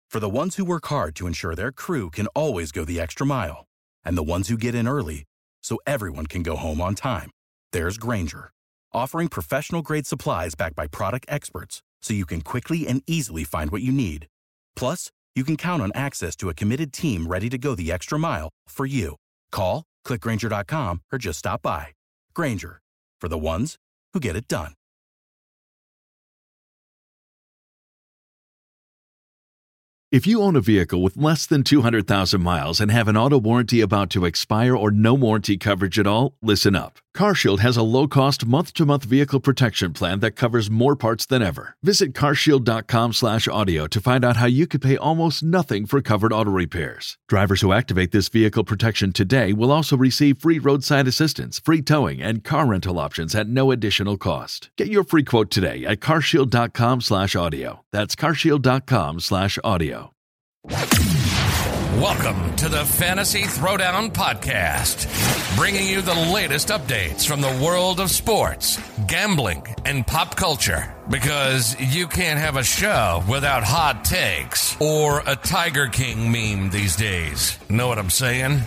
For the ones who work hard to ensure their crew can always go the extra mile, and the ones who get in early so everyone can go home on time, there's Grainger, offering professional-grade supplies backed by product experts so you can quickly and easily find what you need. Plus, you can count on access to a committed team ready to go the extra mile for you. Call, click Grainger.com, or just stop by. Grainger, for the ones who get it done. If you own a vehicle with less than 200,000 miles and have an auto warranty about to expire or no warranty coverage at all, listen up. CarShield has a low-cost month-to-month vehicle protection plan that covers more parts than ever. Visit carshield.com/audio to find out how you could pay almost nothing for covered auto repairs. Drivers who activate this vehicle protection today will also receive free roadside assistance, free towing, and car rental options at no additional cost. Get your free quote today at carshield.com/audio. That's carshield.com/audio. Welcome to the Fantasy Throwdown Podcast, bringing you the latest updates from the world of sports, gambling, and pop culture. Because you can't have a show without hot takes or a Tiger King meme these days. Know what I'm saying?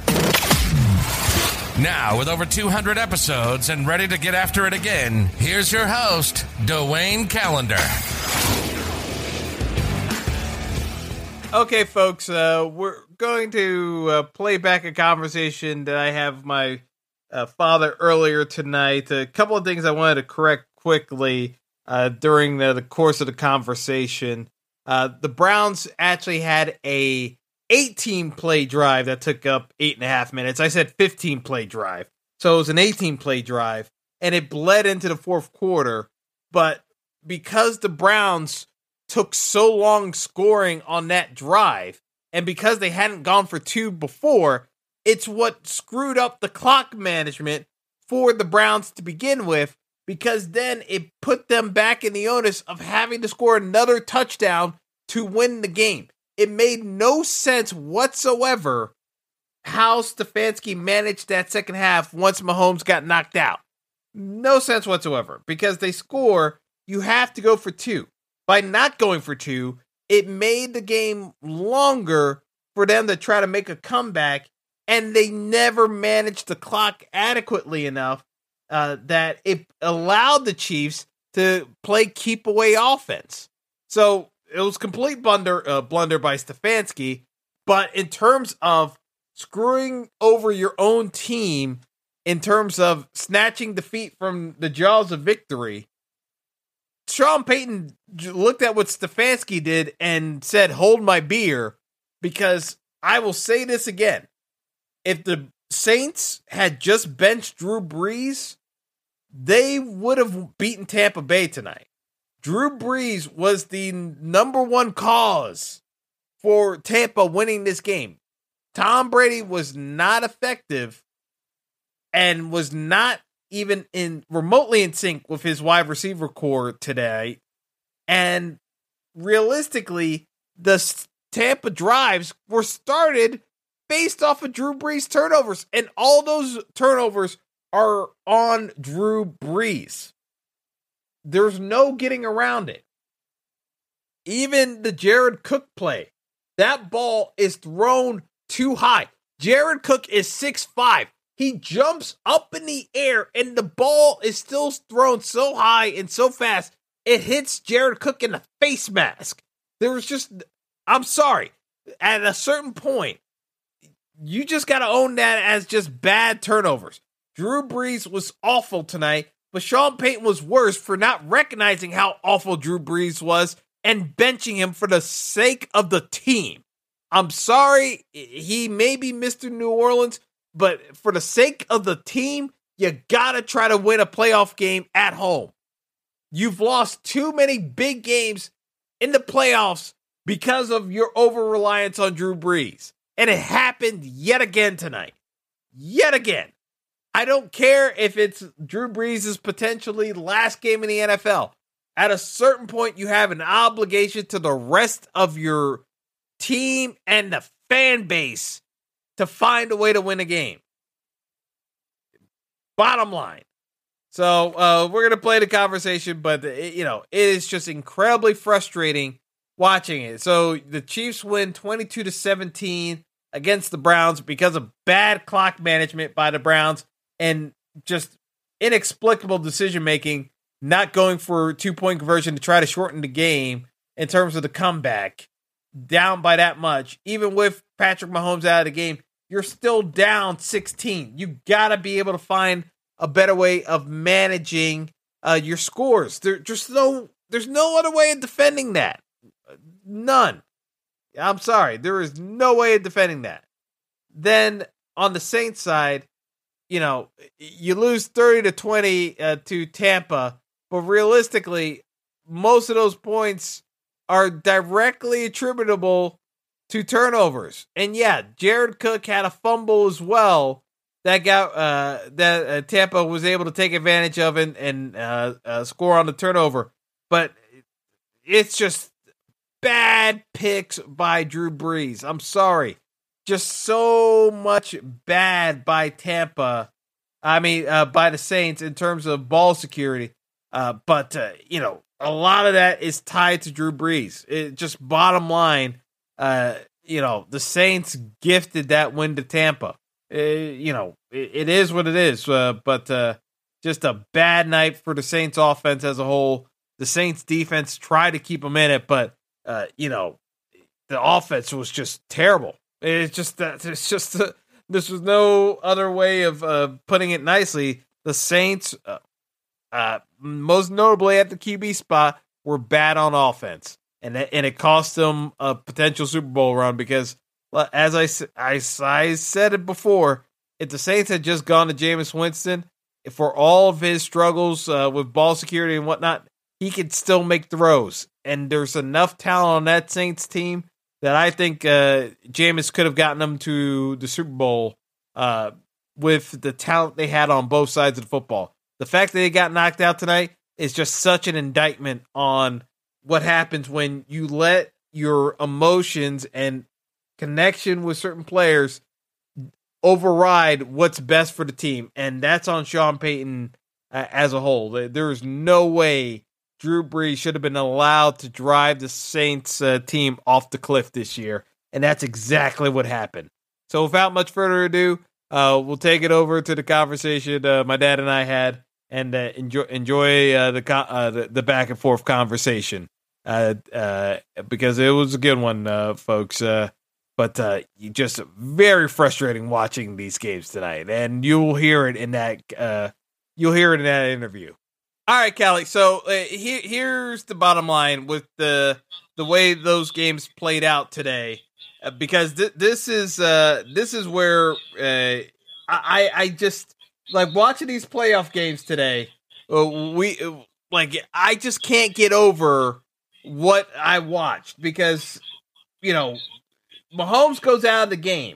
Now, with over 200 episodes and ready to get after it again, here's your host, Dwayne Callender. Okay, folks, we're going to play back a conversation that I have with my father earlier tonight. A couple of things I wanted to correct quickly during the course of the conversation. The Browns actually had a 18-play drive that took up 8.5 minutes. I said 15-play drive. So it was an 18-play drive, and it bled into the fourth quarter. But because the Browns took so long scoring on that drive, and because they hadn't gone for two before, it's what screwed up the clock management for the Browns to begin with, because then it put them back in the onus of having to score another touchdown to win the game. It made no sense whatsoever how Stefanski managed that second half once Mahomes got knocked out. No sense whatsoever, because they score, you have to go for two. By not going for two, it made the game longer for them to try to make a comeback, and they never managed the clock adequately enough that it allowed the Chiefs to play keep away offense. So it was complete blunder by Stefanski, but in terms of screwing over your own team, in terms of snatching defeat from the jaws of victory, Sean Payton looked at what Stefanski did and said, hold my beer, because I will say this again. If the Saints had just benched Drew Brees, they would have beaten Tampa Bay tonight. Drew Brees was the number one cause for Tampa winning this game. Tom Brady was not effective and was not even remotely in sync with his wide receiver core today. And realistically, the Tampa drives were started based off of Drew Brees turnovers, and all those turnovers are on Drew Brees. There's no getting around it. Even the Jared Cook play, that ball is thrown too high. Jared Cook is 6'5". He jumps up in the air, and the ball is still thrown so high and so fast, it hits Jared Cook in the face mask. I'm sorry. At a certain point, you just got to own that as just bad turnovers. Drew Brees was awful tonight, but Sean Payton was worse for not recognizing how awful Drew Brees was and benching him for the sake of the team. I'm sorry, he may be Mr. New Orleans, but for the sake of the team, you gotta try to win a playoff game at home. You've lost too many big games in the playoffs because of your over-reliance on Drew Brees. And it happened yet again tonight. Yet again. I don't care if it's Drew Brees' potentially last game in the NFL. At a certain point, you have an obligation to the rest of your team and the fan base to find a way to win a game. Bottom line. So we're going to play the conversation, but it is just incredibly frustrating watching it. So the Chiefs win 22-17 against the Browns because of bad clock management by the Browns and just inexplicable decision-making, not going for a 2-point conversion to try to shorten the game in terms of the comeback, down by that much. Even with Patrick Mahomes out of the game, you're still down 16. You got to be able to find a better way of managing your scores. There's no other way of defending that. None. I'm sorry. There is no way of defending that. Then on the Saints side, you lose 30-20 to Tampa, but realistically, most of those points are directly attributable to turnovers. And yeah, Jared Cook had a fumble as well that Tampa was able to take advantage of and score on the turnover. But it's just bad picks by Drew Brees. I'm sorry. Just so much bad by Tampa. By the Saints in terms of ball security. But a lot of that is tied to Drew Brees. It just bottom line, the Saints gifted that win to Tampa. It is what it is. But just a bad night for the Saints offense as a whole. The Saints defense tried to keep them in it, but the offense was just terrible. This was no other way of putting it nicely. The Saints, most notably at the QB spot, were bad on offense, and it cost them a potential Super Bowl run because, as I said it before, if the Saints had just gone to Jameis Winston, for all of his struggles with ball security and whatnot, he could still make throws. And there's enough talent on that Saints team that I think Jameis could have gotten them to the Super Bowl with the talent they had on both sides of the football. The fact that they got knocked out tonight is just such an indictment on what happens when you let your emotions and connection with certain players override what's best for the team. And that's on Sean Payton as a whole. There is no way Drew Brees should have been allowed to drive the Saints team off the cliff this year. And that's exactly what happened. So without much further ado, we'll take it over to the conversation my dad and I had, and enjoy the back and forth conversation because it was a good one, folks. But just very frustrating watching these games tonight, and you'll hear it in that interview. All right, Callie. So here's the bottom line with the way those games played out today, because this is where I just like watching these playoff games today. I just can't get over what I watched because Mahomes goes out of the game.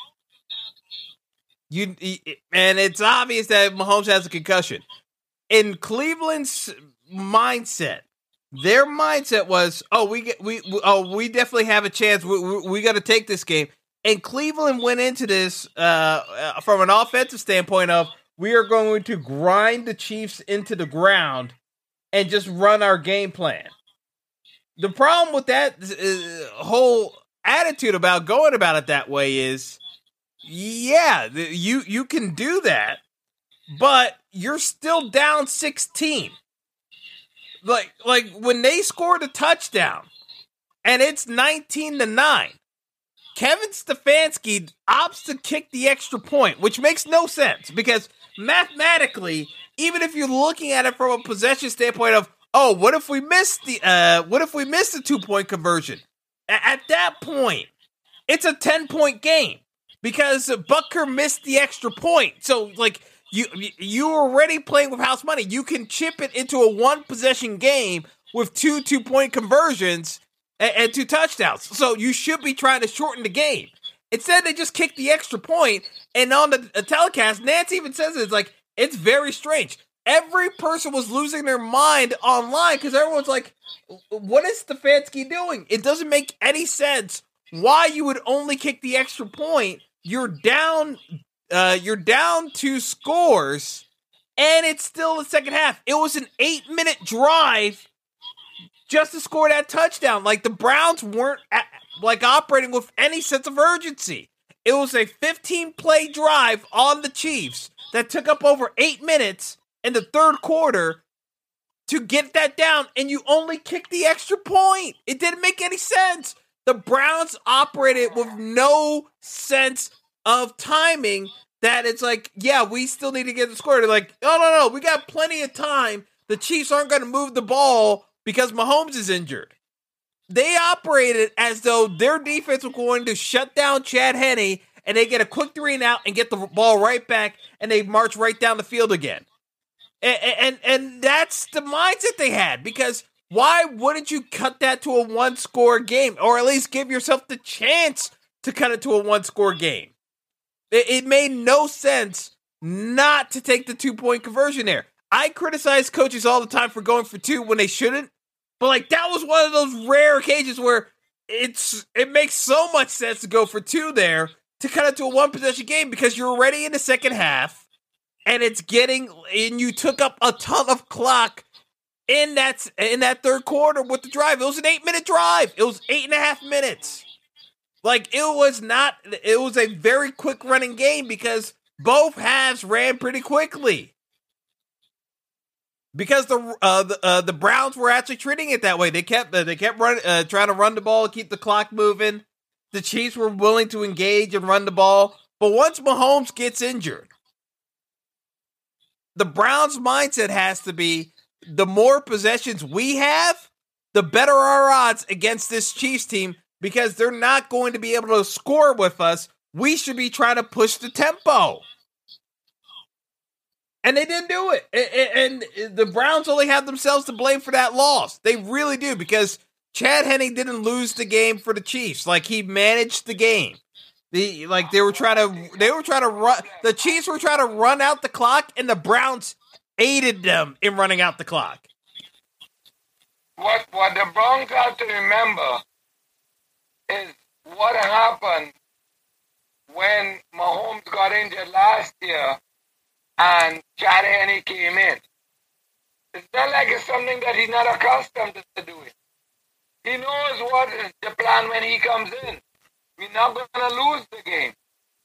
And it's obvious that Mahomes has a concussion. In Cleveland's mindset, their mindset was, we definitely have a chance. We got to take this game. And Cleveland went into this from an offensive standpoint of, we are going to grind the Chiefs into the ground and just run our game plan. The problem with that whole attitude about going about it that way is, yeah, you can do that, but you're still down 16. Like when they scored a touchdown and it's 19-9, Kevin Stefanski opts to kick the extra point, which makes no sense because mathematically, even if you're looking at it from a possession standpoint of, what if we missed the 2-point conversion? At that point, it's a 10-point game because Butker missed the extra point. So, you're already playing with house money. You can chip it into a one-possession game with 2-point conversions and 2 touchdowns. So, you should be trying to shorten the game. Instead, they just kicked the extra point, and on the telecast, Nance even says it's very strange. Every person was losing their mind online because everyone's like, what is Stefanski doing? It doesn't make any sense why you would only kick the extra point. You're down 2 scores, and it's still the second half. It was an 8-minute drive just to score that touchdown. Like, the Browns weren't operating with any sense of urgency. It was a 15-play drive on the Chiefs that took up over 8 minutes in the third quarter to get that down, and you only kicked the extra point. It didn't make any sense. The Browns operated with no sense of timing that it's like, yeah, we still need to get the score. They're like, no, we got plenty of time. The Chiefs aren't going to move the ball because Mahomes is injured. They operated as though their defense was going to shut down Chad Henne, and they get a quick 3-and-out and get the ball right back, and they march right down the field again. And that's the mindset they had, because why wouldn't you cut that to a one-score game, or at least give yourself the chance to cut it to a one-score game? It made no sense not to take the 2-point conversion there. I criticize coaches all the time for going for 2 when they shouldn't, but like that was one of those rare occasions where it makes so much sense to go for 2 there to cut it to a one-possession game, because you're already in the second half, and you took up a ton of clock in that third quarter with the drive. It was an 8-minute drive. It was 8.5 minutes. Like, it was a very quick running game because both halves ran pretty quickly. Because the Browns were actually treating it that way. They kept running, trying to run the ball, keep the clock moving. The Chiefs were willing to engage and run the ball. But once Mahomes gets injured, the Browns' mindset has to be, the more possessions we have, the better our odds against this Chiefs team, because they're not going to be able to score with us. We should be trying to push the tempo. And they didn't do it. And the Browns only have themselves to blame for that loss. They really do, because Chad Henne didn't lose the game for the Chiefs. Like, he managed the game. They were trying to run. The Chiefs were trying to run out the clock, and the Browns aided them in running out the clock. What the Browns have to remember is what happened when Mahomes got injured last year and Chad Henne came in. It's not like it's something that he's not accustomed to doing. He knows what is the plan when he comes in. We're not going to lose the game,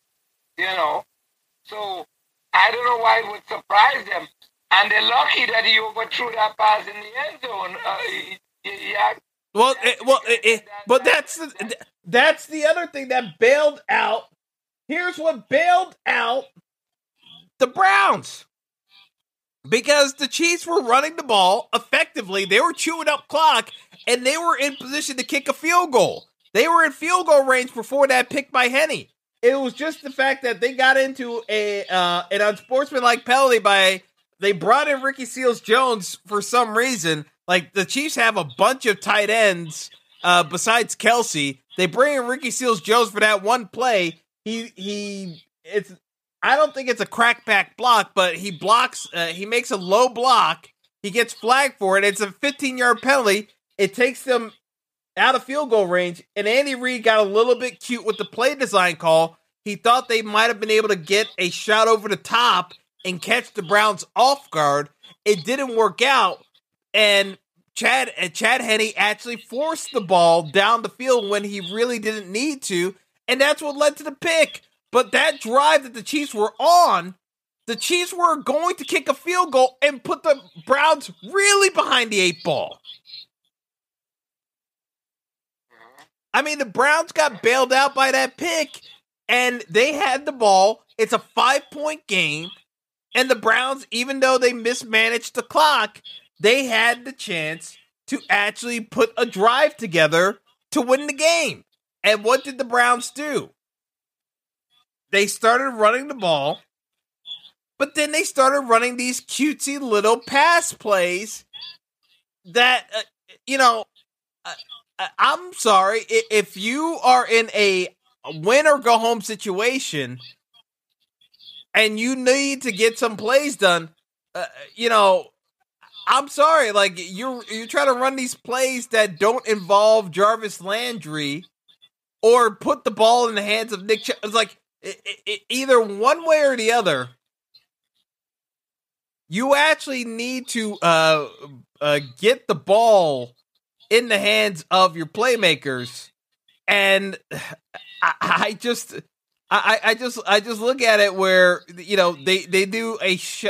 So I don't know why it would surprise them. And they're lucky that he overthrew that pass in the end zone. But that's the other thing that bailed out. Here's what bailed out the Browns. Because the Chiefs were running the ball effectively. They were chewing up clock, and they were in position to kick a field goal. They were in field goal range before that pick by Henne. It was just the fact that they got into an unsportsmanlike penalty they brought in Ricky Seals-Jones for some reason. Like, the Chiefs have a bunch of tight ends besides Kelsey. They bring in Ricky Seals-Jones for that one play. I don't think it's a crackback block, but he blocks. He makes a low block. He gets flagged for it. It's a 15-yard penalty. It takes them out of field goal range, and Andy Reid got a little bit cute with the play design call. He thought they might have been able to get a shot over the top and catch the Browns off guard. It didn't work out, and Chad Henne actually forced the ball down the field when he really didn't need to, and that's what led to the pick. But that drive that the Chiefs were on, the Chiefs were going to kick a field goal and put the Browns really behind the 8 ball. I mean, the Browns got bailed out by that pick, and they had the ball. It's a 5-point game, and the Browns, even though they mismanaged the clock, they had the chance to actually put a drive together to win the game. And what did the Browns do? They started running the ball, but then they started running these cutesy little pass plays that, I'm sorry, if you are in a win or go home situation and you need to get some plays done, I'm sorry, like you're trying to run these plays that don't involve Jarvis Landry or put the ball in the hands of Nick Chubb. It's like either one way or the other. You actually need to get the ball in the hands of your playmakers. And I just look at it where, they do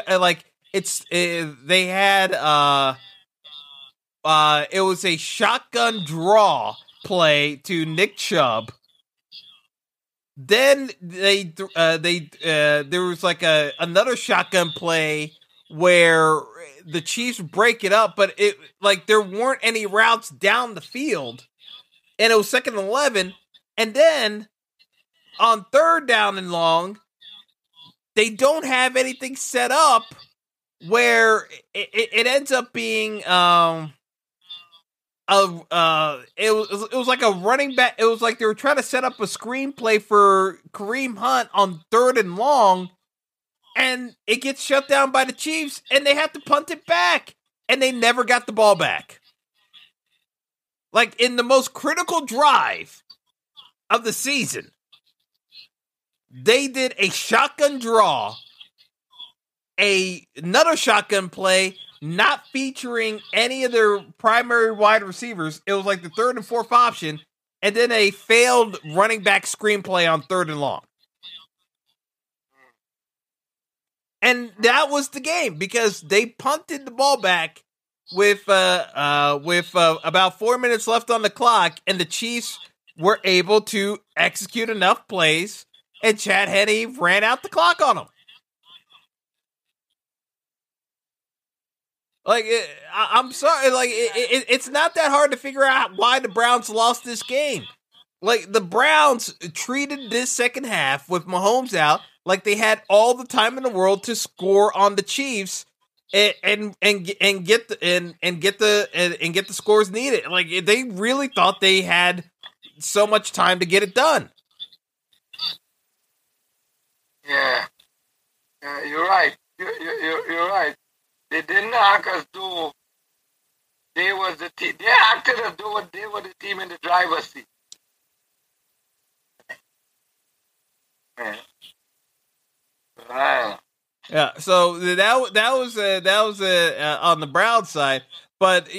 they had it was a shotgun draw play to Nick Chubb. Then there was like another shotgun play where the Chiefs break it up, but there weren't any routes down the field, and it was 2nd and 11. And then on 3rd down and long, they don't have anything set up where it ends up being it was like a running back. It was like they were trying to set up a screenplay for Kareem Hunt on 3rd and long, and it gets shut down by the Chiefs, and they have to punt it back, and they never got the ball back. Like, in the most critical drive of the season, they did a shotgun draw, another shotgun play, not featuring any of their primary wide receivers. It was like the 3rd and 4th option, and then a failed running back screenplay on 3rd and long. And that was the game, because they punted the ball back with about 4 minutes left on the clock, and the Chiefs were able to execute enough plays, and Chad Henne ran out the clock on them. Like, I'm sorry, like, it's not that hard to figure out why the Browns lost this game. Like, the Browns treated this second half with Mahomes out like they had all the time in the world to score on the Chiefs and get the scores needed. Like, they really thought they had so much time to get it done. Yeah, you're right. You're right. They didn't act as though they was the team. They acted as though they were the team in the driver's seat. Right. Yeah. So that was on the Browns side, but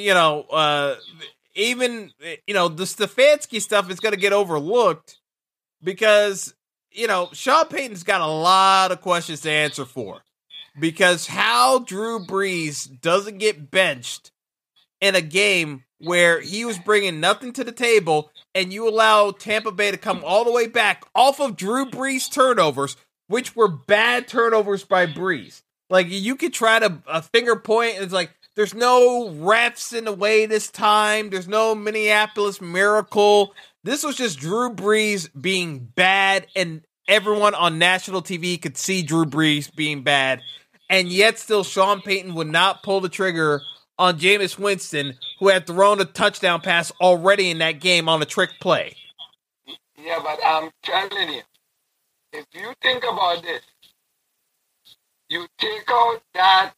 even the Stefanski stuff is going to get overlooked because Sean Payton's got a lot of questions to answer for. Because how Drew Brees doesn't get benched in a game where he was bringing nothing to the table, and you allow Tampa Bay to come all the way back off of Drew Brees' turnovers, which were bad turnovers by Brees. Like, you could try to finger point, and it's like, there's no refs in the way this time. There's no Minneapolis Miracle. This was just Drew Brees being bad, and everyone on national TV could see Drew Brees being bad. And yet still Sean Payton would not pull the trigger on Jameis Winston, who had thrown a touchdown pass already in that game on a trick play. Yeah, but I'm telling you, if you think about this, you take out that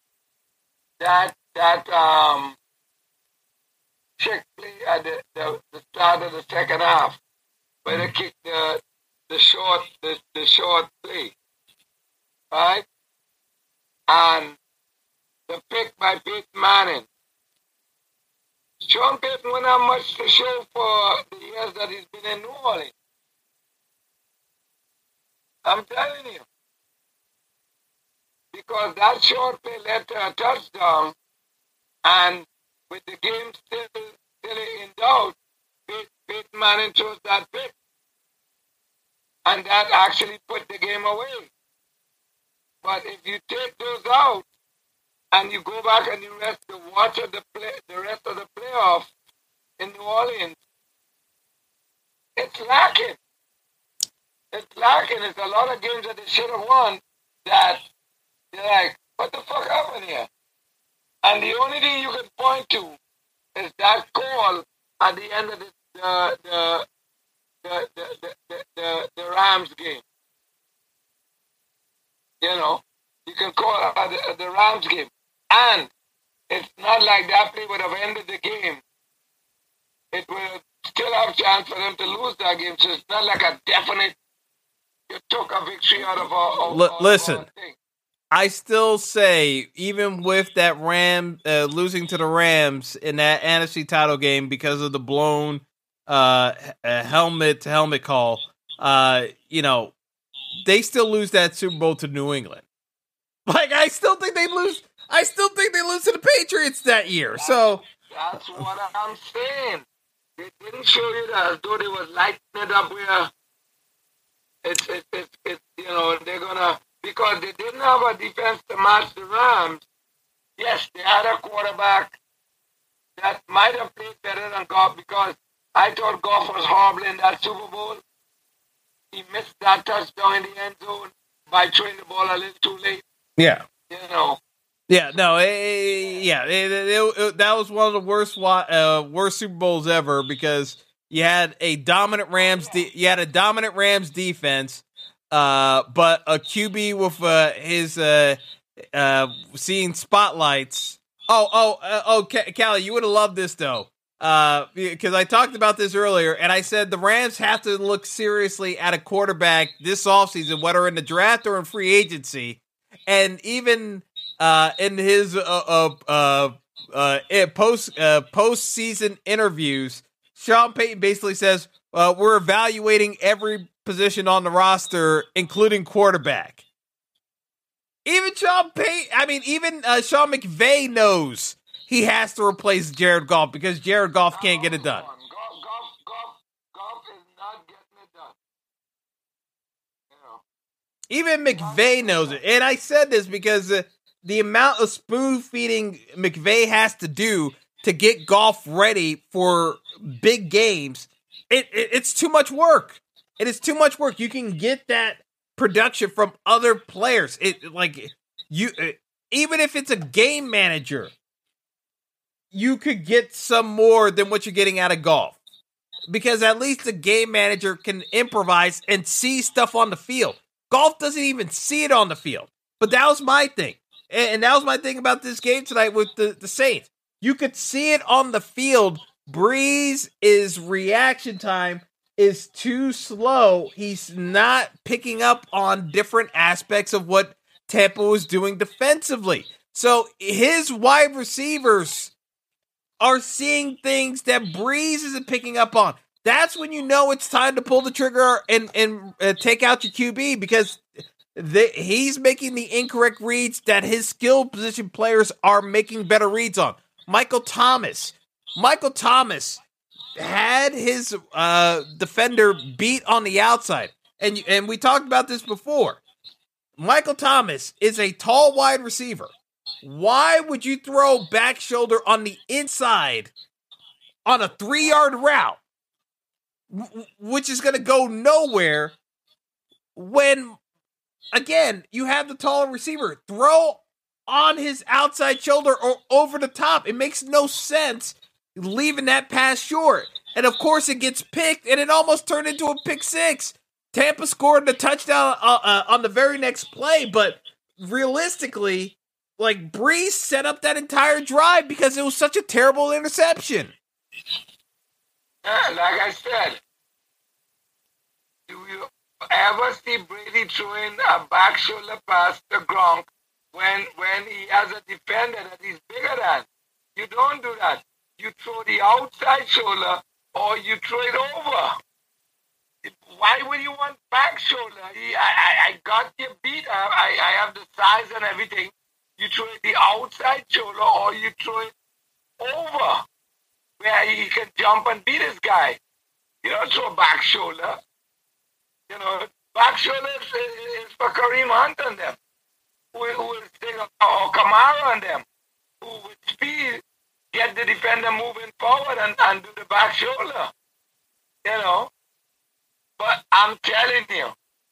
trick play at the start of the second half, where they kicked the short play, right? And the pick by Peyton Manning. Sean Payton wouldn't have much to show for the years that he's been in New Orleans. I'm telling you. Because that short play led to a touchdown, and with the game still in doubt, Peyton Manning chose that pick. And that actually put the game away. But if you take those out and you go back and you watch the rest of the playoff in New Orleans, it's lacking. It's lacking. It's a lot of games that they should have won that you're like, what the fuck happened here? And the only thing you can point to is that call at the end of the Rams game. You can call the Rams game. And it's not like that play would have ended the game. It will still have a chance for them to lose that game. So it's not like a definite, you took a victory out of a Listen, thing. I still say, even with that losing to the Rams in that NFC title game because of the blown helmet to helmet call, they still lose that Super Bowl to New England. Like, I still think they lose. I still think they lose to the Patriots that year. So that's what I'm saying. They didn't show you that as though they was lighting it up where it's they're gonna, because they didn't have a defense to match the Rams. Yes, they had a quarterback that might have played better than Goff, because I thought Goff was horrible in that Super Bowl. He missed that touchdown in the end zone by throwing the ball a little too late. Yeah. Yeah, no, that was one of the worst Super Bowls ever, because you had a dominant Rams defense, but a QB with his seeing spotlights. Callie, you would have loved this though, because I talked about this earlier, and I said the Rams have to look seriously at a quarterback this offseason, whether in the draft or in free agency. And even in his post-season interviews, Sean Payton basically says, we're evaluating every position on the roster, including quarterback. Even Sean McVay knows he has to replace Jared Goff, because Jared Goff can't get it done. Goff is not getting it done. Even McVay knows it. And I said this because the amount of spoon feeding McVay has to do to get Goff ready for big games, it's too much work. It is too much work. You can get that production from other players. Even if it's a game manager, you could get some more than what you're getting out of Goff, because at least the game manager can improvise and see stuff on the field. Goff doesn't even see it on the field. But that was my thing. And that was my thing about this game tonight with the Saints. You could see it on the field. Breeze's reaction time is too slow. He's not picking up on different aspects of what Tampa was doing defensively. So his wide receivers are seeing things that Breeze isn't picking up on. That's when you know it's time to pull the trigger and take out your QB, because he's making the incorrect reads that his skill position players are making better reads on. Michael Thomas had his defender beat on the outside. And we talked about this before. Michael Thomas is a tall wide receiver. Why would you throw back shoulder on the inside on a 3-yard route, which is going to go nowhere, when, again, you have the taller receiver? Throw on his outside shoulder or over the top. It makes no sense leaving that pass short. And, of course, it gets picked, and it almost turned into a pick six. Tampa scored the touchdown on the very next play, but realistically, like, Breeze set up that entire drive because it was such a terrible interception. Yeah, like I said, do you ever see Brady throwing a back shoulder pass to Gronk when he has a defender that he's bigger than? You don't do that. You throw the outside shoulder or you throw it over. Why would you want back shoulder? I got you beat. I have the size and everything. You throw it the outside shoulder or you throw it over where he can jump and beat this guy. You don't throw back shoulder. You know, back shoulder is for Kareem Hunt and them, who will take or Kamara and them, who with speed get the defender moving forward and do the back shoulder. You know. But I'm telling you,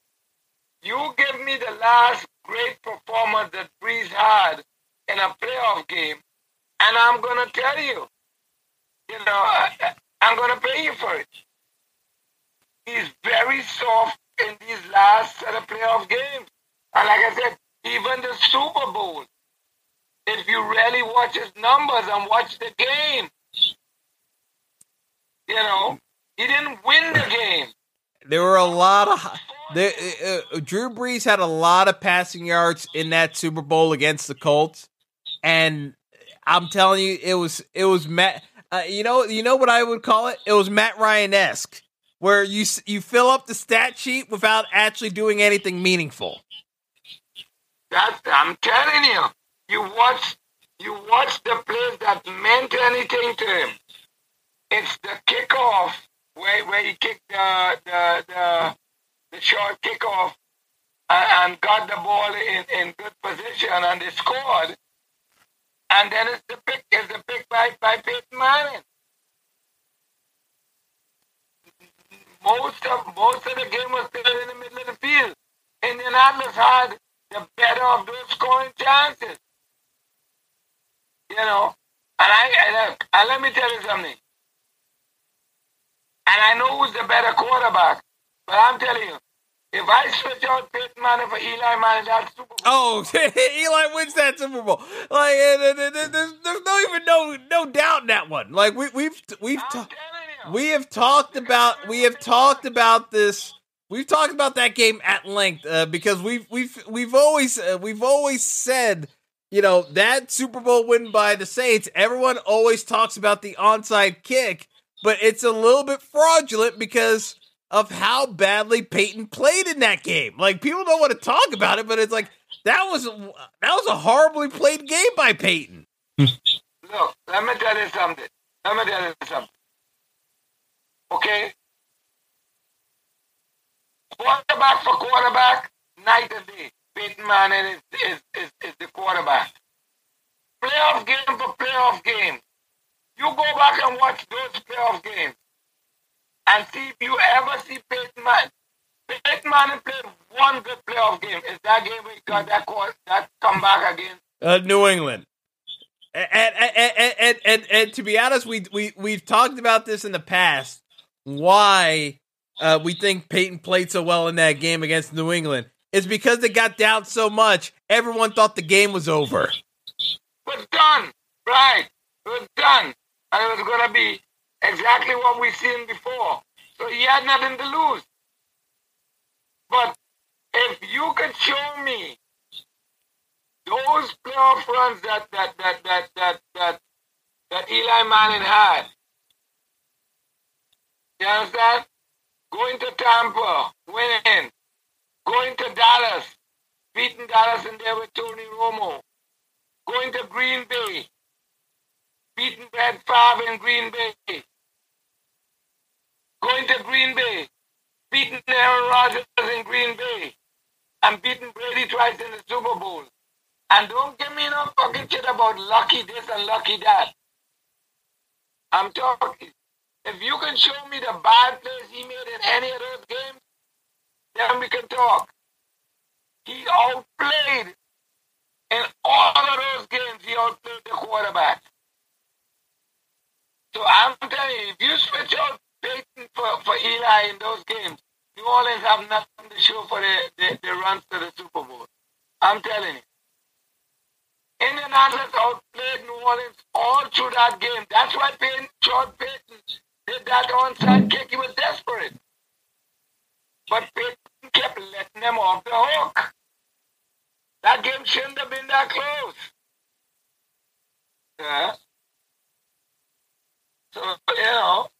you give me the last great performance that Breeze had in a playoff game, and I'm going to tell you, you know, I'm going to pay you for it. He's very soft in these last set of playoff games. And like I said, even the Super Bowl, if you really watch his numbers and watch the game, you know, he didn't win the game. There were a lot of Drew Brees had a lot of passing yards in that Super Bowl against the Colts, and I'm telling you, it was Matt. You know what I would call it? It was Matt Ryan-esque, where you fill up the stat sheet without actually doing anything meaningful. I'm telling you, you watch the plays that meant anything to him. It's the kickoff where he kicked the short kickoff and got the ball in good position and they scored. And then it's the pick by Peyton Manning. Most of the game was played in the middle of the field. Indianapolis had the better of those scoring chances. You know, and let me tell you something. And I know who's the better quarterback, but I'm telling you, if I switch out Peyton Manning for Eli Manning, that's Super Bowl. Oh, Eli wins that Super Bowl. Like there's no doubt in that one. Like we have talked about this. We've talked about that game at length because we've always said, you know, that Super Bowl win by the Saints. Everyone always talks about the onside kick, but it's a little bit fraudulent because of how badly Peyton played in that game. Like, people don't want to talk about it, but it's like that was a horribly played game by Peyton. Look, let me tell you something. Okay? Quarterback for quarterback, night and day. Peyton Manning is the quarterback. Playoff game for playoff game. You go back and watch those playoff games and see if you ever see Peyton Manning. Peyton Manning played one good playoff game. Is that game where he got that comeback again? New England. And to be honest, we've talked about this in the past. Why we think Peyton played so well in that game against New England is because they got down so much. Everyone thought the game was over. It was done, right? It was done, and it was going to be exactly what we've seen before. So he had nothing to lose. But if you could show me those playoff runs that Eli Manning had, you understand? Going to Tampa, winning. Going to Dallas, beating Dallas in there with Tony Romo. Going to Green Bay, beating Brett Favre in Green Bay. Going to Green Bay, beating Aaron Rodgers in Green Bay. And beating Brady twice in the Super Bowl. And don't give me no fucking shit about lucky this and lucky that. I'm talking. If you can show me the bad plays he made in any of those games, then we can talk. He outplayed in all of those games. He outplayed the quarterback. So I'm telling you, if you switch out Peyton for Eli in those games, New Orleans have nothing to show for the runs to the Super Bowl. I'm telling you. Indianapolis outplayed New Orleans all through that game. That's why Sean Payton did that onside kick. He was desperate. But Payton kept letting them off the hook. That game shouldn't have been that close. Yeah. So, you know.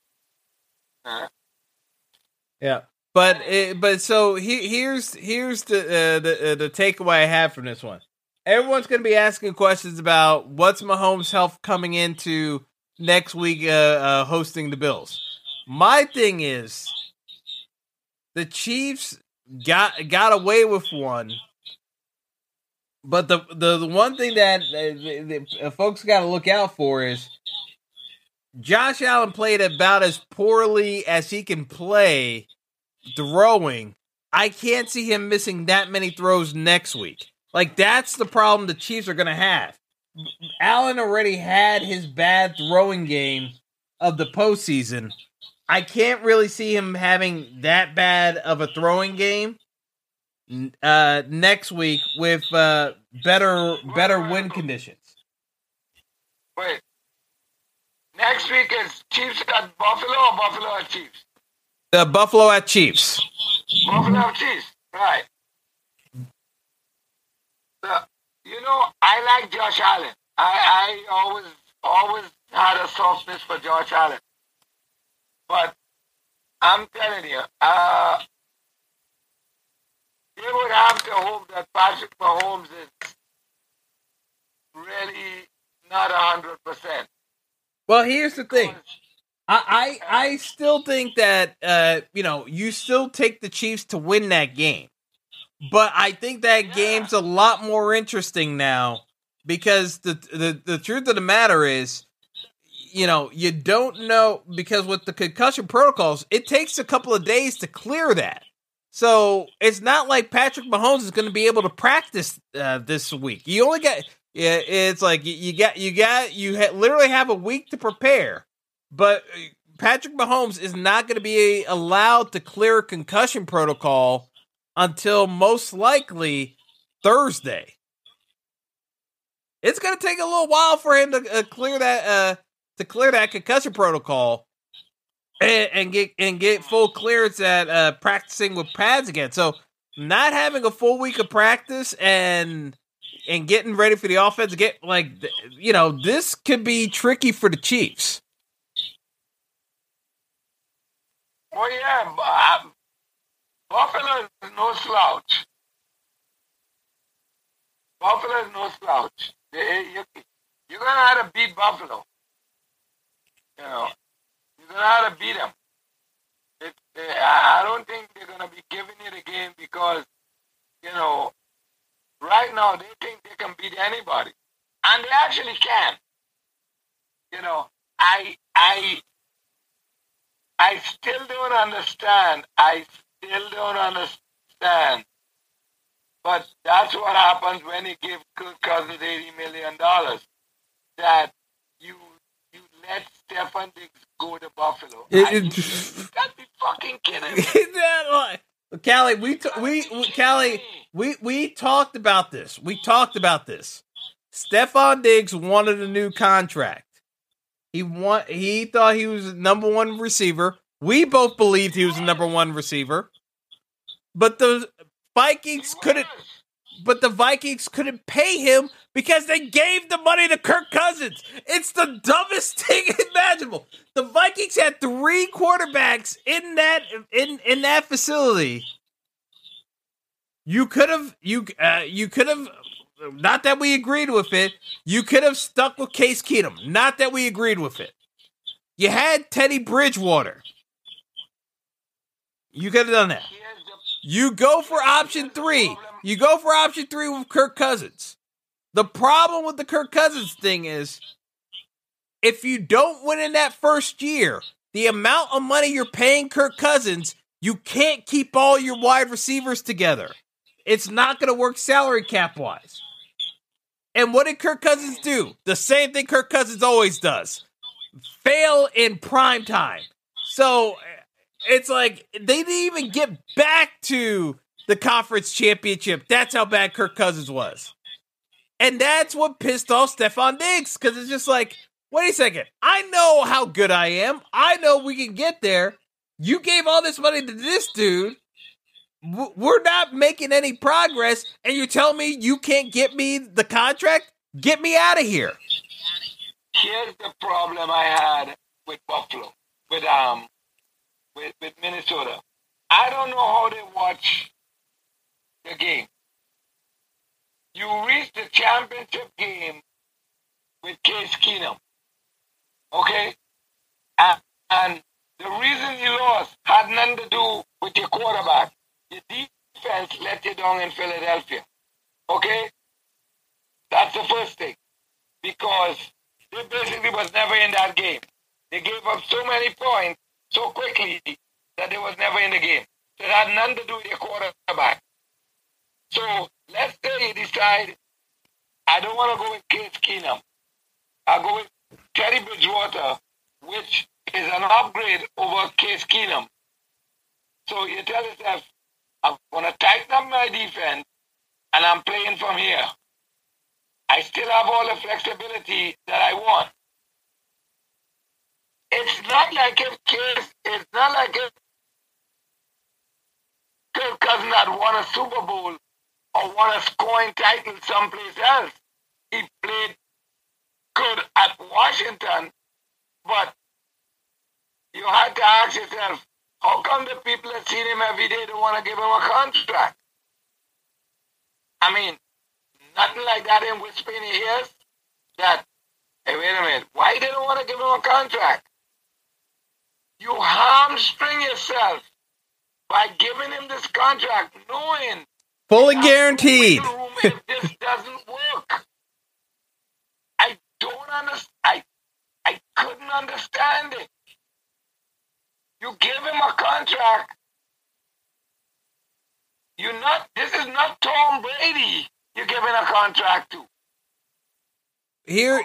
Yeah. But so here's the takeaway I have from this one. Everyone's going to be asking questions about what's Mahomes' health coming into next week hosting the Bills. My thing is, the Chiefs got away with one, but the one thing that folks got to look out for is Josh Allen played about as poorly as he can play throwing. I can't see him missing that many throws next week. Like, that's the problem the Chiefs are going to have. Allen already had his bad throwing game of the postseason. I can't really see him having that bad of a throwing game next week with better wind conditions. Wait. Next week is Chiefs at Buffalo or Buffalo at Chiefs? Buffalo at Chiefs. Buffalo Chiefs, right. I like Josh Allen. I always had a softness for Josh Allen. But I'm telling you, they would have to hope that Patrick Mahomes is really not 100%. Well, here's the thing. I still think that you still take the Chiefs to win that game. But I think that game's a lot more interesting now because the truth of the matter is, you don't know, because with the concussion protocols, it takes a couple of days to clear that. So it's not like Patrick Mahomes is going to be able to practice this week. You only got, it's like you literally have a week to prepare. But Patrick Mahomes is not going to be allowed to clear a concussion protocol until most likely Thursday. It's going to take a little while for him to clear that concussion protocol and get full clearance at practicing with pads again. So not having a full week of practice and getting ready for the offense, this could be tricky for the Chiefs. Well, yeah, Buffalo is no slouch. Buffalo is no slouch. You're going to have to beat Buffalo. You're going to have to beat them. I don't think they're going to be giving you the game because, right now they think they can beat anybody. And they actually can. I still don't understand. But that's what happens when you give Kirk Cousins $80 million. That you let Stefon Diggs go to Buffalo. You gotta be fucking kidding me. Callie, we talked about this. Stefon Diggs wanted a new contract. He thought he was the number one receiver. We both believed he was the number one receiver. But the Vikings couldn't pay him because they gave the money to Kirk Cousins. It's the dumbest thing imaginable. The Vikings had 3 quarterbacks in that facility. You could have not that we agreed with it. You could have stuck with Case Keenum. Not that we agreed with it. You had Teddy Bridgewater. You could have done that. You go for option 3. You go for option 3 with Kirk Cousins. The problem with the Kirk Cousins thing is, if you don't win in that first year, the amount of money you're paying Kirk Cousins, you can't keep all your wide receivers together. It's not going to work salary cap-wise. And what did Kirk Cousins do? The same thing Kirk Cousins always does. Fail in prime time. So it's like they didn't even get back to the conference championship. That's how bad Kirk Cousins was. And that's what pissed off Stefon Diggs, because it's just like, wait a second. I know how good I am. I know we can get there. You gave all this money to this dude. We're not making any progress, and you're telling me you can't get me the contract? Get me out of here. Here's the problem I had with Buffalo, with Minnesota. I don't know how they watch the game. You reached the championship game with Case Keenum, okay? And the reason you lost had nothing to do with your quarterback. Your defense let you down in Philadelphia. Okay? That's the first thing. Because they basically was never in that game. They gave up so many points so quickly that they was never in the game. So it had nothing to do with your quarterback. So let's say you decide, I don't want to go with Case Keenum. I'll go with Teddy Bridgewater, which is an upgrade over Case Keenum. So you tell yourself, I'm going to tighten up my defense, and I'm playing from here. I still have all the flexibility that I want. It's not like if Kirk Cousins had won a Super Bowl or won a scoring title someplace else. He played good at Washington, but you had to ask yourself, how come the people that see him every day don't want to give him a contract? I mean, nothing like that in whisper in his ears that, hey, wait a minute, why they don't want to give him a contract? You hamstring yourself by giving him this contract, knowing fully guaranteed. If this doesn't work, I don't understand. I couldn't understand it. You give him a contract. This is not Tom Brady you're giving a contract to. Here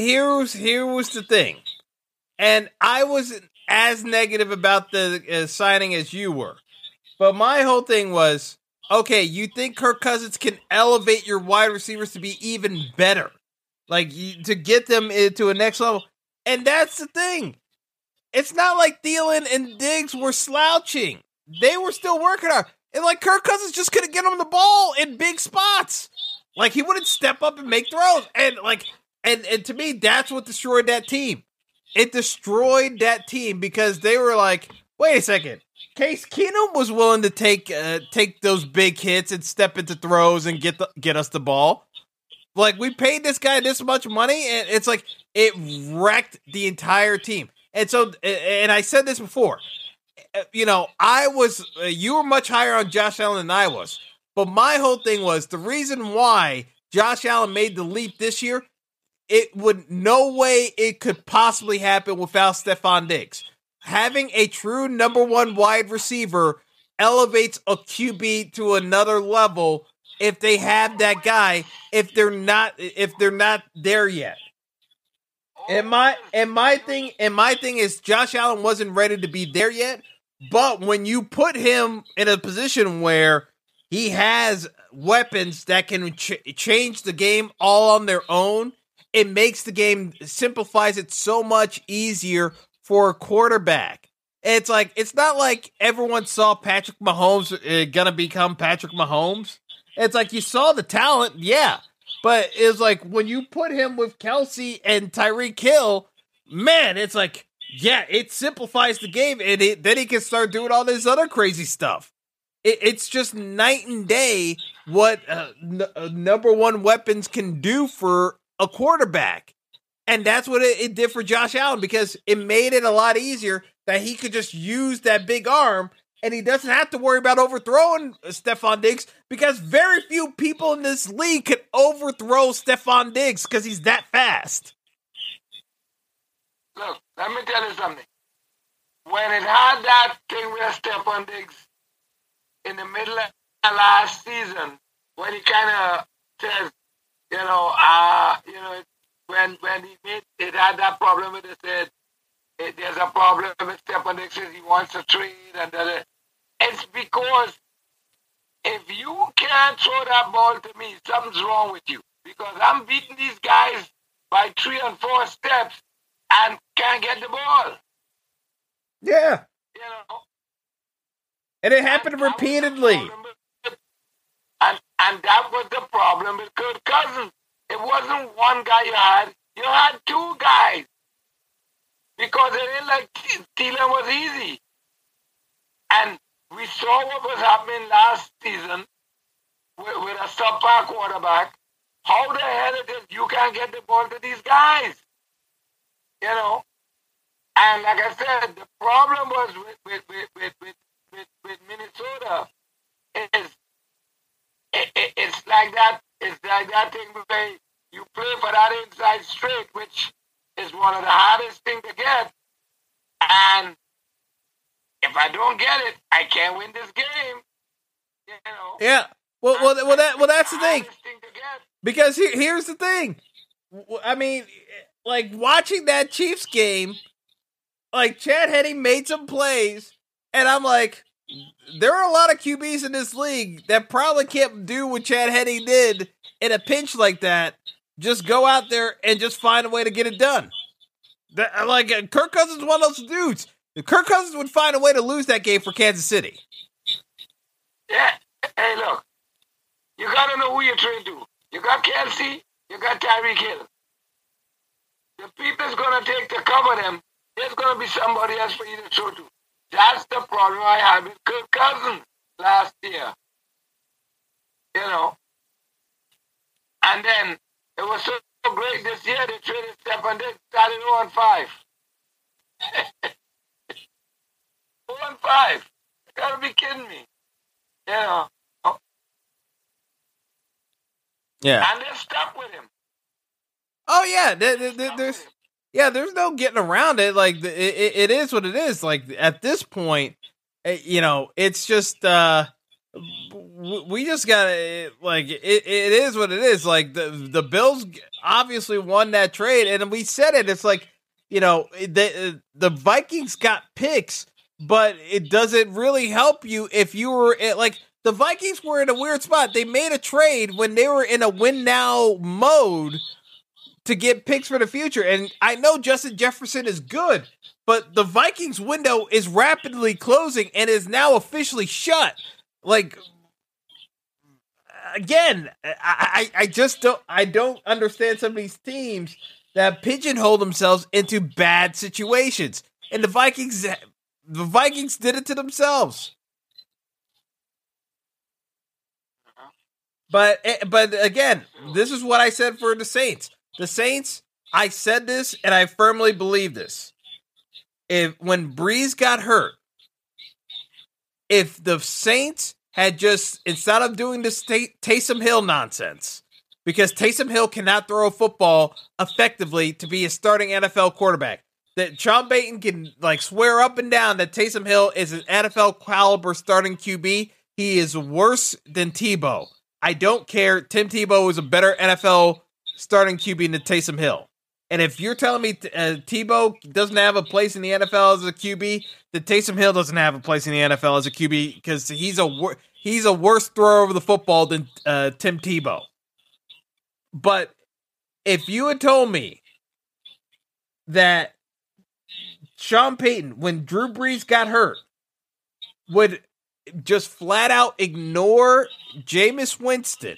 was the thing. And I wasn't as negative about the signing as you were. But my whole thing was, okay, you think Kirk Cousins can elevate your wide receivers to be even better. Like, to get them into a next level. And that's the thing. It's not like Thielen and Diggs were slouching. They were still working hard. And, like, Kirk Cousins just couldn't get him the ball in big spots. Like, he wouldn't step up and make throws. And, like, and to me, that's what destroyed that team. It destroyed that team because they were like, wait a second. Case Keenum was willing to take those big hits and step into throws and get us the ball. Like, we paid this guy this much money, and it's like it wrecked the entire team. And so, and I said this before, you know, you were much higher on Josh Allen than I was. But my whole thing was the reason why Josh Allen made the leap this year, no way it could possibly happen without Stephon Diggs. Having a true number one wide receiver elevates a QB to another level if they have that guy, if they're not there yet. And my thing is Josh Allen wasn't ready to be there yet, but when you put him in a position where he has weapons that can change the game all on their own, it makes the game, simplifies it so much easier for a quarterback. It's like, it's not like everyone saw Patrick Mahomes gonna become Patrick Mahomes. It's like you saw the talent, yeah. But it's like when you put him with Kelsey and Tyreek Hill, man, it's like, yeah, it simplifies the game, and then he can start doing all this other crazy stuff. It's just night and day what number one weapons can do for a quarterback. And that's what it did for Josh Allen, because it made it a lot easier that he could just use that big arm, and he doesn't have to worry about overthrowing Stephon Diggs, because very few people in this league can overthrow Stephon Diggs because he's that fast. Look, let me tell you something. When it had that thing with Stephon Diggs in the middle of last season, when he kind of says, when he made it had that problem with it, said there's a problem with Stephon Diggs, says he wants to trade, and it's because if you can't throw that ball to me, something's wrong with you. Because I'm beating these guys by 3 and 4 steps and can't get the ball. Yeah. You know. And it happened repeatedly. And that was the problem with Kirk Cousins. It wasn't one guy you had 2 guys. Because it ain't like Thielen was easy. And we saw what was happening last season with a subpar quarterback. How the hell it is you can't get the ball to these guys? You know? And like I said, the problem was with Minnesota is it's like that. It's like that thing where you play for that inside straight, which is one of the hardest things to get. And if I don't get it, I can't win this game. You know. Yeah. Well, that's the thing. Because here's the thing. I mean, like, watching that Chiefs game, like, Chad Henne made some plays, and I'm like, there are a lot of QBs in this league that probably can't do what Chad Henne did in a pinch like that. Just go out there and just find a way to get it done. Kirk Cousins is one of those dudes. Kirk Cousins would find a way to lose that game for Kansas City. Yeah, Hey, look, you got to know who you're trading to. You got Kelsey, you got Tyreek Hill. The people's going to take to cover them. There's going to be somebody else for you to throw to. That's the problem I had with Kirk Cousins last year. You know. And then it was so great this year, they traded Stephon Diggs, started 0-5. 0-5. You gotta be kidding me. You know. Yeah. And they're stuck with him. Oh yeah, there's no getting around it. Like it is what it is. Like at this point, you know, it's just we just gotta like it is what it is. Like the Bills obviously won that trade, and we said it. It's like, you know, the Vikings got picks, but it doesn't really help you if you were like. The Vikings were in a weird spot. They made a trade when they were in a win now mode to get picks for the future. And I know Justin Jefferson is good, but the Vikings window is rapidly closing and is now officially shut. Like, again, I just don't understand some of these teams that pigeonhole themselves into bad situations. And the Vikings did it to themselves. But again, this is what I said for the Saints. The Saints, I said this, and I firmly believe this. When Breeze got hurt, if the Saints had just, instead of doing this Taysom Hill nonsense, because Taysom Hill cannot throw a football effectively to be a starting NFL quarterback, that Sean Payton can like swear up and down that Taysom Hill is an NFL caliber starting QB. He is worse than Tebow. I don't care. Tim Tebow is a better NFL starting QB than Taysom Hill. And if you're telling me Tebow doesn't have a place in the NFL as a QB, then Taysom Hill doesn't have a place in the NFL as a QB because he's a worse thrower of the football than Tim Tebow. But if you had told me that Sean Payton, when Drew Brees got hurt, would just flat out ignore Jameis Winston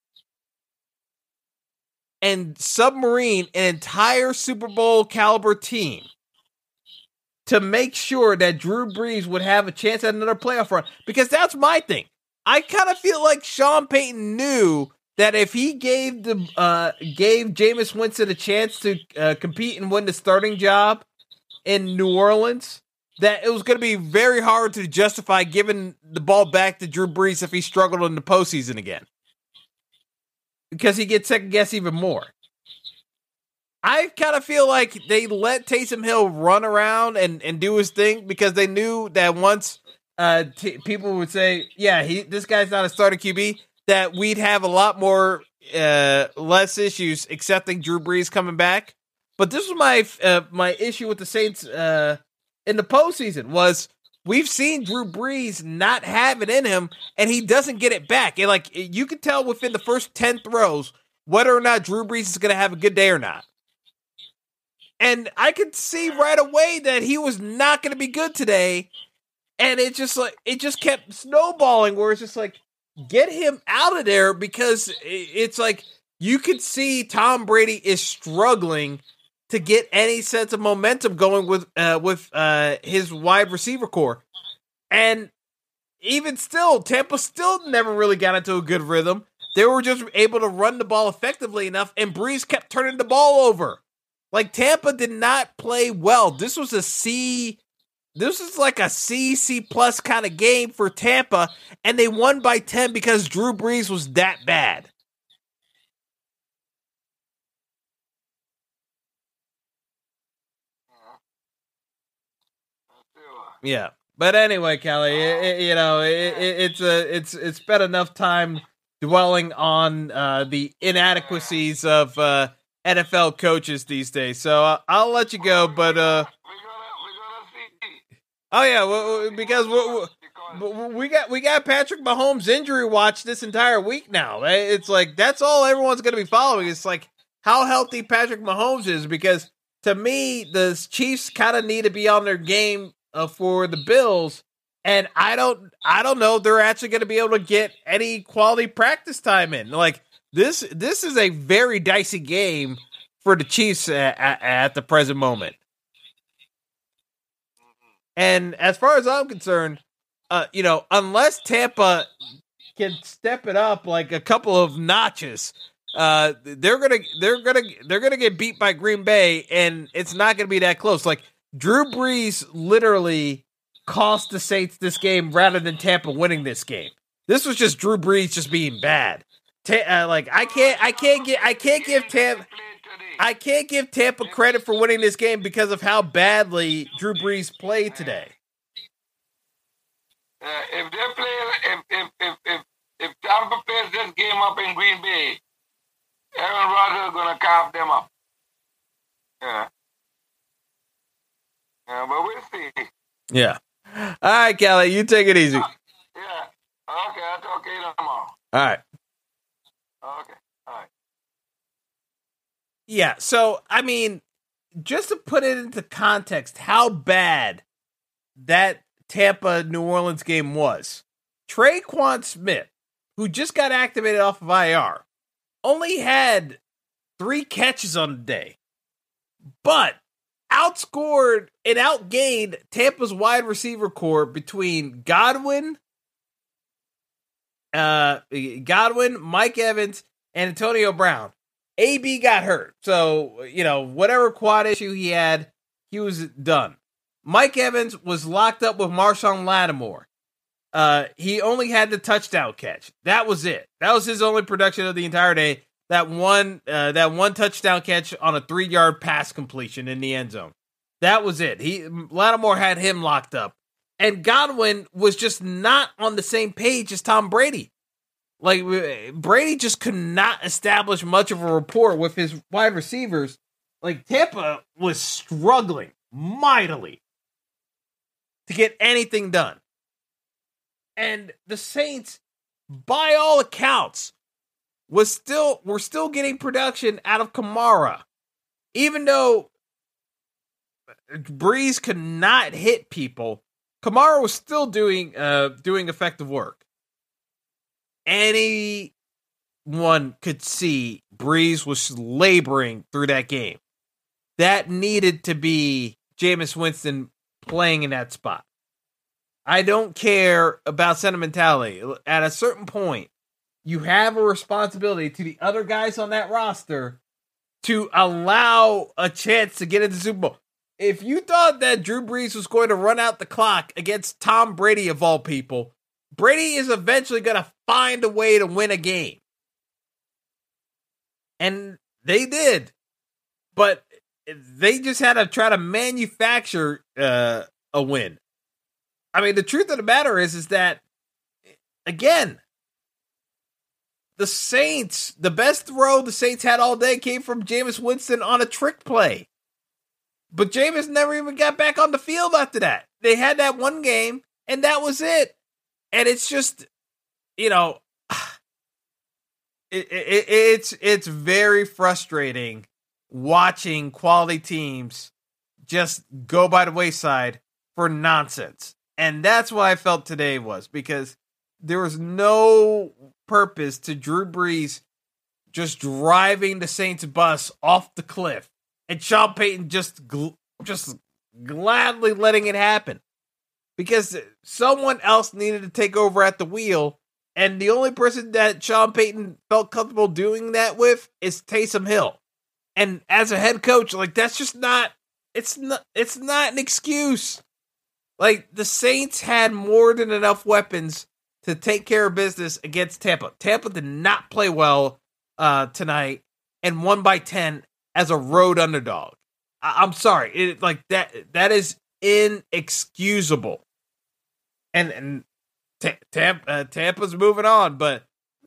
and submarine an entire Super Bowl caliber team to make sure that Drew Brees would have a chance at another playoff run, because that's my thing. I kind of feel like Sean Payton knew that if he gave Jameis Winston a chance to compete and win the starting job in New Orleans, that it was going to be very hard to justify giving the ball back to Drew Brees if he struggled in the postseason again, because he gets second guessed even more. I kind of feel like they let Taysom Hill run around and do his thing because they knew that once people would say, yeah, this guy's not a starting QB, that we'd have a lot more less issues accepting Drew Brees coming back. But this was my issue with the Saints in the postseason, was we've seen Drew Brees not have it in him, and he doesn't get it back. And like, you can tell within the first 10 throws whether or not Drew Brees is going to have a good day or not. And I could see right away that he was not going to be good today. And it just kept snowballing, where it's just like, get him out of there, because it's like you could see Tom Brady is struggling to get any sense of momentum going with his wide receiver core. And even still, Tampa still never really got into a good rhythm. They were just able to run the ball effectively enough, and Brees kept turning the ball over. Like, Tampa did not play well. This was like a C plus kind of game for Tampa, and they won by 10 because Drew Brees was that bad. Yeah, but anyway, Kelly, it's been enough time dwelling on the inadequacies of NFL coaches these days. So I'll let you go, but we're gonna see. Oh yeah, because we got Patrick Mahomes injury watch this entire week now. It's like that's all everyone's gonna be following. It's like how healthy Patrick Mahomes is, because to me the Chiefs kind of need to be on their game for the Bills, And I don't know if they're actually going to be able to get any quality practice time in. Like this is a very dicey game for the Chiefs at the present moment. And as far as I'm concerned, unless Tampa can step it up like a couple of notches, they're gonna get beat by Green Bay, and it's not gonna be that close. Like Drew Brees literally cost the Saints this game rather than Tampa winning this game. This was just Drew Brees just being bad. I can't give Tampa credit for winning this game because of how badly Drew Brees played today. If they play, if Tampa plays this game up in Green Bay, Aaron Rodgers is gonna carve them up. Yeah, but we'll see. Yeah. All right, Kelly, you take it easy. Yeah. Okay, I'll talk to you tomorrow. All right. Okay. All right. Yeah, so, I mean, just to put it into context, how bad that Tampa-New Orleans game was. Traquan Smith, who just got activated off of IR, only had 3 catches on the day, but outscored and outgained Tampa's wide receiver core between Godwin, Mike Evans, and Antonio Brown. AB got hurt, so, whatever quad issue he had, he was done. Mike Evans was locked up with Marshawn Lattimore. He only had the touchdown catch. That was it. That was his only production of the entire day. That one touchdown catch on a 3-yard pass completion in the end zone. That was it. Lattimore had him locked up. And Godwin was just not on the same page as Tom Brady. Like, Brady just could not establish much of a rapport with his wide receivers. Like, Tampa was struggling mightily to get anything done. And the Saints, by all accounts, were still getting production out of Kamara. Even though Brees could not hit people, Kamara was still doing effective work. Anyone could see Brees was laboring through that game. That needed to be Jameis Winston playing in that spot. I don't care about sentimentality. At a certain point, you have a responsibility to the other guys on that roster to allow a chance to get into the Super Bowl. If you thought that Drew Brees was going to run out the clock against Tom Brady of all people, Brady is eventually going to find a way to win a game. And they did. But they just had to try to manufacture a win. I mean, the truth of the matter is that, again, the Saints, the best throw the Saints had all day came from Jameis Winston on a trick play. But Jameis never even got back on the field after that. They had that one game, and that was it. And it's just, it's very frustrating watching quality teams just go by the wayside for nonsense. And that's what I felt today was, because there was no purpose to Drew Brees just driving the Saints bus off the cliff and Sean Payton just gladly letting it happen, because someone else needed to take over at the wheel. And the only person that Sean Payton felt comfortable doing that with is Taysom Hill. And as a head coach, like, that's just not, it's not an excuse. Like, the Saints had more than enough weapons to take care of business against Tampa. Tampa did not play well tonight and won by 10 as a road underdog. I'm sorry. That is inexcusable. And Tampa's moving on, but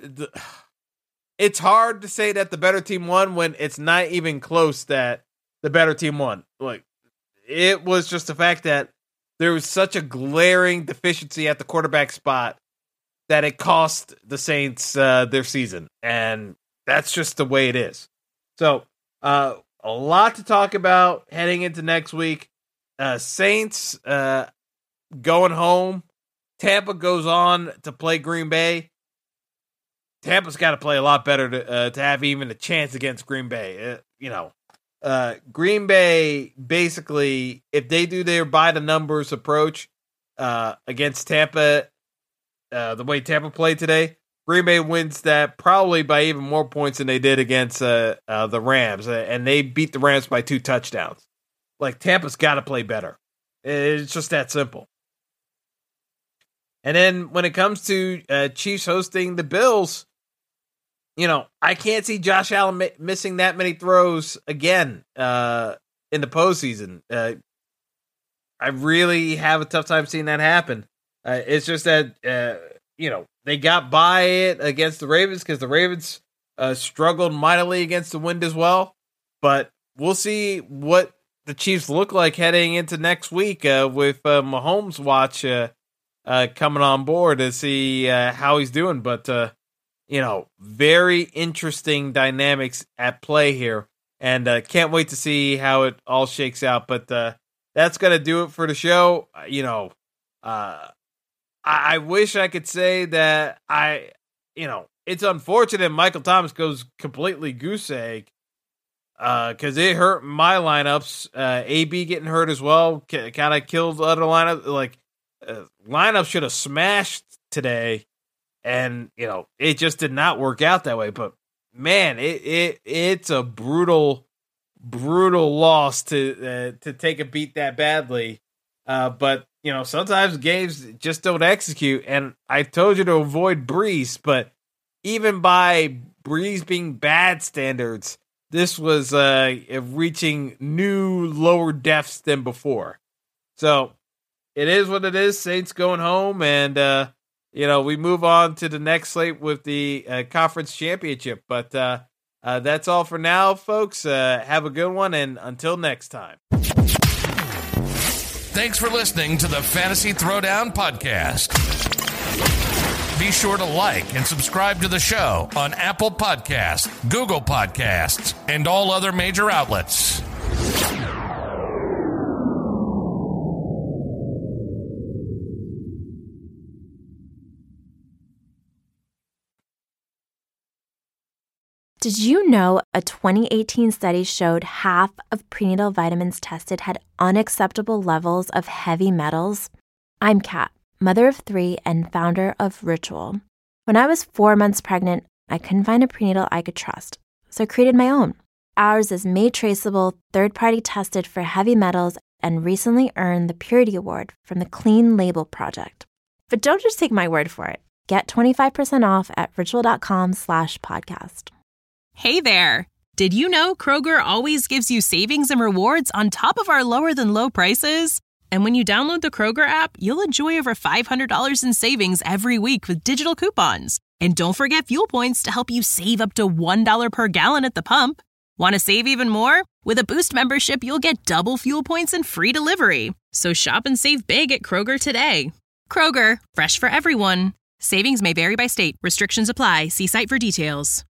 it's hard to say that the better team won when it's not even close that the better team won. Like, it was just the fact that there was such a glaring deficiency at the quarterback spot that it cost the Saints their season. And that's just the way it is. So, a lot to talk about heading into next week. Saints going home Tampa goes on to play Green Bay, Tampa's got to play a lot better to have even a chance against Green Bay. Green Bay, basically, if they do their by-the-numbers approach against Tampa, the way Tampa played today, Green Bay wins that probably by even more points than they did against the Rams, and they beat the Rams by 2 touchdowns. Like, Tampa's got to play better. It's just that simple. And then when it comes to Chiefs hosting the Bills, I can't see Josh Allen missing that many throws again in the postseason. I really have a tough time seeing that happen. It's just that, they got by it against the Ravens because the Ravens struggled mightily against the wind as well. But we'll see what the Chiefs look like heading into next week with Mahomes watch coming on board to see how he's doing. But, very interesting dynamics at play here. And can't wait to see how it all shakes out. But that's going to do it for the show. I wish I could say that it's unfortunate Michael Thomas goes completely goose egg because it hurt my lineups. AB getting hurt as well kind of killed other lineups. Lineups should have smashed today, and it just did not work out that way. But man, it's a brutal loss to take a beat that badly. But sometimes games just don't execute. And I told you to avoid Breeze, but even by Breeze being bad standards, this was reaching new lower depths than before. So it is what it is. Saints going home, and we move on to the next slate with the conference championship. But that's all for now, folks. Have a good one, and until next time. Thanks for listening to the Fantasy Throwdown Podcast. Be sure to like and subscribe to the show on Apple Podcasts, Google Podcasts, and all other major outlets. Did you know a 2018 study showed half of prenatal vitamins tested had unacceptable levels of heavy metals? I'm Kat, mother of 3 and founder of Ritual. When I was 4 months pregnant, I couldn't find a prenatal I could trust, so I created my own. Ours is made traceable, third-party tested for heavy metals, and recently earned the Purity Award from the Clean Label Project. But don't just take my word for it. Get 25% off at ritual.com/podcast. Hey there! Did you know Kroger always gives you savings and rewards on top of our lower-than-low prices? And when you download the Kroger app, you'll enjoy over $500 in savings every week with digital coupons. And don't forget fuel points to help you save up to $1 per gallon at the pump. Want to save even more? With a Boost membership, you'll get double fuel points and free delivery. So shop and save big at Kroger today. Kroger, fresh for everyone. Savings may vary by state. Restrictions apply. See site for details.